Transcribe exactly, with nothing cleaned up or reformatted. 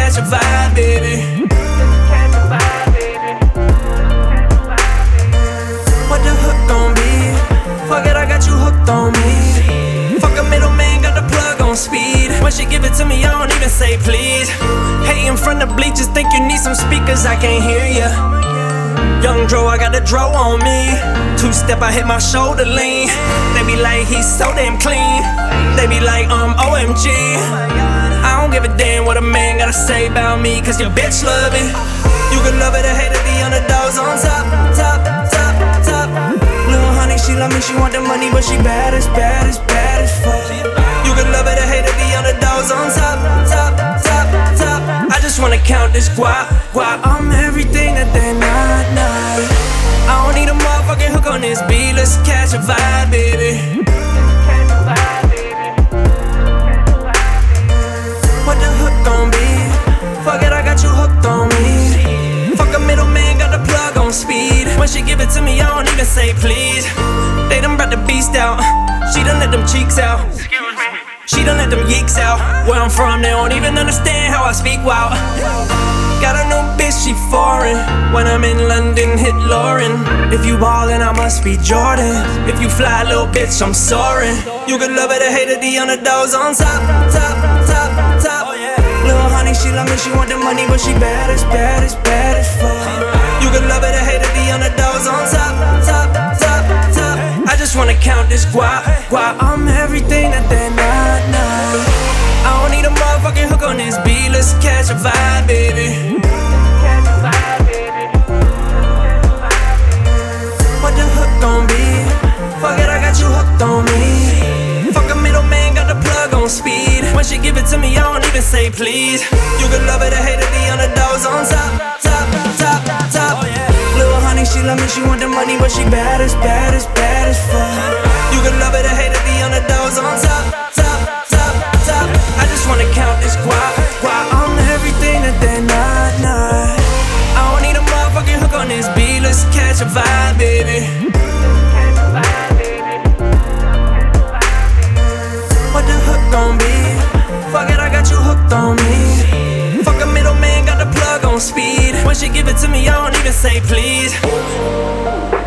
catch a vibe, baby. What the hook gon' be? Fuck it, I got you hooked on me. Fuck a middleman, got the plug on speed. When she give it to me, I don't even say please. Hey, in front of bleachers, think you need some speakers, I can't hear ya. Young Dro, I got the Dro on me. Two step, I hit my shoulder lean. They be like, he's so damn clean. They be like, um, O M G. I don't give a damn what a man gotta say about me, cause your bitch love it. You can love it or hate it, the underdogs on top, top, top, top. Little honey, she love me, she want the money, but she bad as, bad as, bad as fuck. You can love it or hate it, the underdogs on top, top, top, top. I just wanna count this guap, guap. I'm everything that they're not, not. I don't need a motherfucking hook on this beat, let's catch a vibe, baby. What the hook gon' be? Fuck it, I got you hooked on me. Fuck a middleman, got the plug on speed. When she give it to me, I don't even say please. They done brought the beast out. She done let them cheeks out. She done let them yeeks out. Where I'm from, they don't even understand how I speak, wow. Got a new bitch, she foreign. When I'm in London, hit Lauren. If you ballin', I must be Jordan. If you fly, little bitch, I'm soaring. You could love it or hate it, the underdogs on top, top, top, top. Little honey, she love me, she want the money, but she bad as, bad as, bad as fuck. You could love it or hate it, the underdogs on top, top, top, top. I just wanna count this guap, guap. I'm everything that they're not, not. I don't need a motherfucking hook on this beat, let's catch a vibe, baby. What the hook gon' be? Fuck it, I got you hooked on me. Fuck a middleman, got the plug on speed. When she give it to me, I don't even say please. You can love it or hate it, the underdogs on top, top, top, top. Little honey, she love me, she want the money, but she bad as, bad as, bad as fuck. You can love it or hate it, the underdogs on top, top, top, top. I just wanna count this guap, guap. I'm everything that they're not, not. I don't need a motherfucking hook on this beat, let's catch a vibe, baby. What the hook gon' be? Fuck it, I got you hooked on me. Fuck a middleman, got the plug on speed. When she give it to me, I don't even say please.